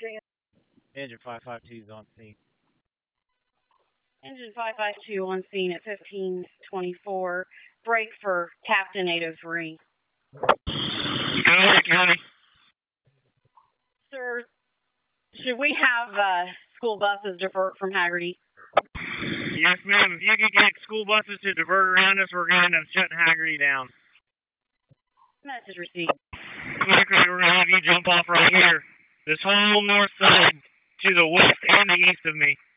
Engine 552 is on scene. Engine 552 on scene at 1524. Break for Captain 803. County. Sir, should we have school buses divert from Haggerty? Yes, ma'am. If you could get school buses to divert around us, we're going to shut Haggerty down. Message received. We're going to have you jump off right here. This whole north side to the west and the east of me.